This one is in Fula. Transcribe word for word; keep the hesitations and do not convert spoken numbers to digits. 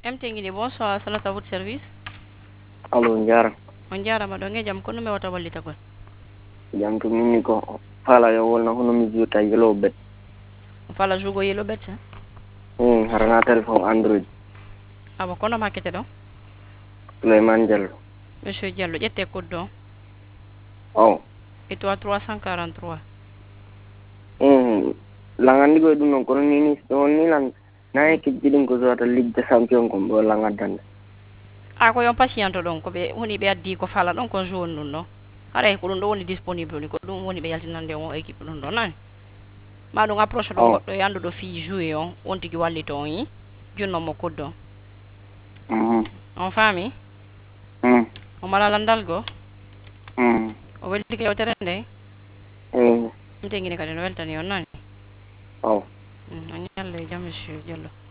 M T Guinée, bonsoir, salat à votre service. Allo, Njara. On jarama ɗo nge jam kono mi wata wallitagol. Jam to minni ko fala yo wolna hono mi jota yelo bet. Fala jugo yelo bet. Hmm, harana téléphone Android. Aba kono makete ɗo. Souleymane Diallo. Monsieur Diallo, ƴette code ɗo. Oh. Étoile trois cent quarante-trois. Hmm. Langandi ko ɗum non kono nini on ni lang na équipe jiɗin ko jota Ligue des Champions ko mbo langadande. A ko yon patient ɗon ko ɓe woni ɓe addi ko fala ɗon kon jaune ɗum ɗo. Haɗa ko ɗum ɗo woni disponible ni ko ɗum woni ɓe yaltinande on équipe ɗum ɗo nani. Ma ɗum approche ɗo goɗɗo e anduɗo fi joué on on tigi wallito on yi junno mo code ɗo. Mhm. On faami? Hmm. O mala landal go. Hmm. O weltike yewtere nde. Hmm. M T Guinée kadi no weltani on nani. Oh. On ñalle jam monsieur Diallo.